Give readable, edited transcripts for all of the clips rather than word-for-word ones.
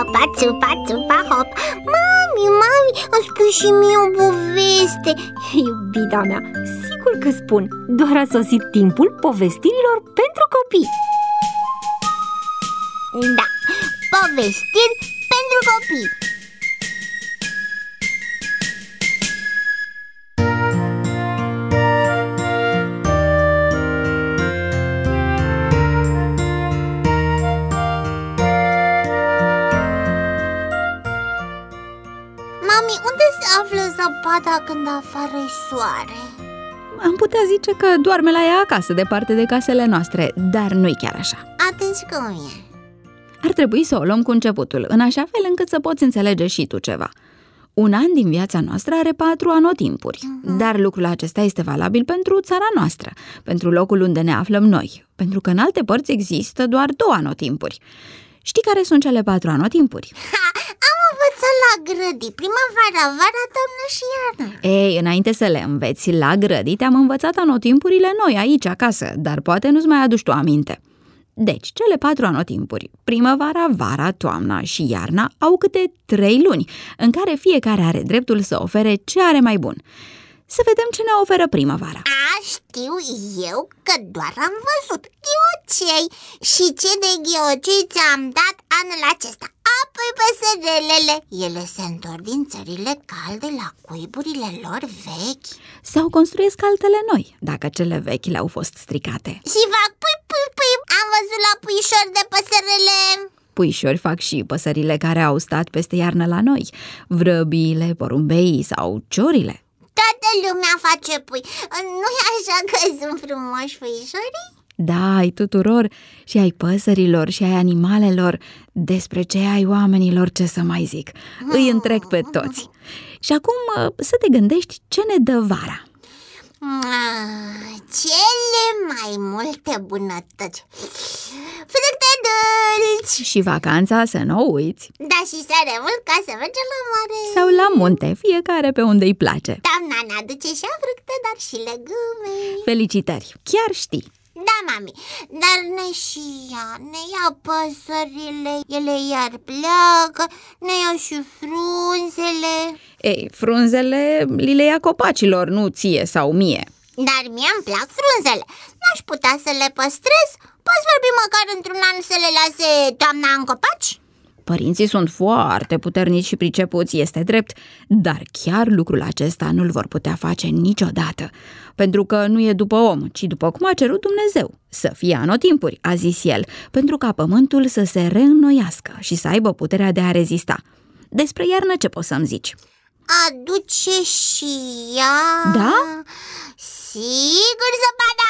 țupa, țupa, țupa, hop. Mami, îmi spui și mie o poveste. Iubita mea, sigur că spun. Doar a sosit timpul povestirilor pentru copii. Da, povestiri pentru copii. Mami, unde se află zăpada când afară e soare? Am putea zice că doarme la ea acasă, departe de casele noastre, dar nu-i chiar așa. Atunci cum e? Ar trebui să o luăm cu începutul, în așa fel încât să poți înțelege și tu ceva. Un an din viața noastră are 4 anotimpuri, dar lucrul acesta este valabil pentru țara noastră, pentru locul unde ne aflăm noi, pentru că în alte părți există doar 2 anotimpuri. Știi care sunt cele 4 anotimpuri? Am învățat la grădii, primăvara, vara, toamnă și iarnă. Ei, înainte să le înveți la grădii, te-am învățat anotimpurile noi aici, acasă, dar poate nu-ți mai aduci tu aminte. Deci, cele 4 anotimpuri, primăvara, vara, toamna și iarna, au câte 3 luni, în care fiecare are dreptul să ofere ce are mai bun. Să vedem ce ne oferă primăvara. Știu eu că doar am văzut ghiocei. Și ce de ghiocei ți-am dat anul acesta? Apoi păsărelele. Ele se întorc din țările calde la cuiburile lor vechi Sau construiesc altele noi, dacă cele vechi le-au fost stricate. și fac pui. Am văzut la puișori de păsărele. Puișori fac și păsările care au stat peste iarnă la noi, vrăbiile, porumbeii sau ciorile. Toată lumea face pui. Nu-i așa că sunt frumoși puișorii? Da, ai tuturor, și ai păsărilor și ai animalelor. Despre ce ai oamenilor, ce să mai zic. Îi întrec pe toți. Și acum să te gândești ce ne dă vara. Cele mai multe bunătăți. Fructe dulci. Și vacanța, să nu o uiți. Da, și sare mult ca să mergem la mare. Sau la munte, fiecare pe unde îi place. Doamna ne aduce și fructe, dar și legume. Felicitări, chiar știi. Da, mami, dar ne ia păsările, ele iar pleacă, ne ia și frunzele. Ei, frunzele li le ia copacilor, nu ție sau mie. Dar mie îmi plac frunzele. N-aș putea să le păstrez? Poți vorbi măcar într-un an să le lase toamna în copaci? Părinții sunt foarte puternici și pricepuți, este drept, dar chiar lucrul acesta nu-l vor putea face niciodată, pentru că nu e după om, ci după cum a cerut Dumnezeu. Să fie anotimpuri, a zis el, pentru ca pământul să se reînnoiască și să aibă puterea de a rezista. Despre iarnă ce poți să-mi zici? Aduce și ea? Da? Sigur, zăpada!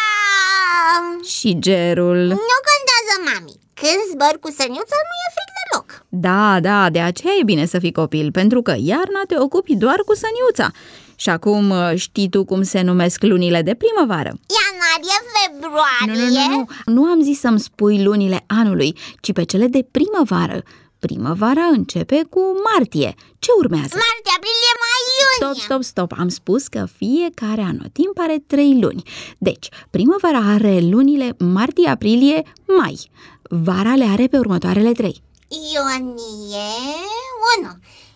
Și gerul. Nu contează, mami. Când zbor cu săniuța nu e frig deloc. Da, de aceea e bine să fii copil, pentru că iarna te ocupi doar cu săniuța. Și acum știi tu cum se numesc lunile de primăvară? Ianuarie, februarie. Nu am zis să-mi spui lunile anului, ci pe cele de primăvară. Primăvara începe cu martie. Ce urmează? Martie, aprilie, mai, iunie. Stop. Am spus că fiecare anotimp are 3 luni. Deci, primăvara are lunile martie, aprilie, mai. Vara le are pe următoarele 3. Iunie 1,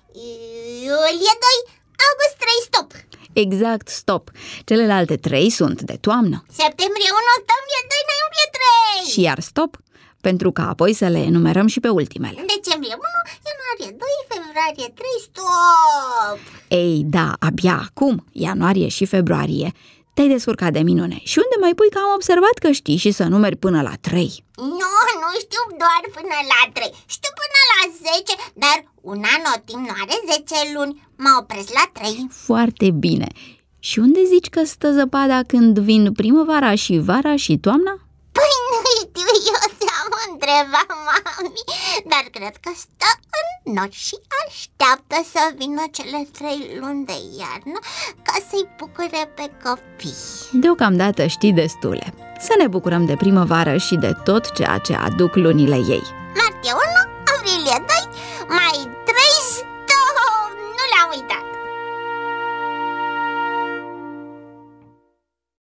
iulie 2, august 3, stop. Exact, stop. Celelalte 3 sunt de toamnă. Septembrie 1, octombrie 2, noiembrie 3. Și iar stop, pentru că apoi să le enumerăm și pe ultimele. Decembrie 1, ianuarie 2, februarie 3, stop. Ei, da, abia acum, ianuarie și februarie, te-ai descurcat de minune. Și unde mai pui că am observat că știi și să numeri până la 3? Nu știu doar până la 3, știu până la 10, dar un anotimp nu are 10 luni, mă opresc la 3. Foarte bine. Și unde zici că stă zăpada când vin primăvara și vara și toamna? Păi nu știu, eu te-am întrebat, mami, dar cred că stă în nori și așteaptă să vină cele 3 luni de iarnă ca să-i bucure pe copii. Deocamdată știi destule. Să ne bucurăm de primăvară și de tot ceea ce aduc lunile ei. Martie 1, aprilie 2,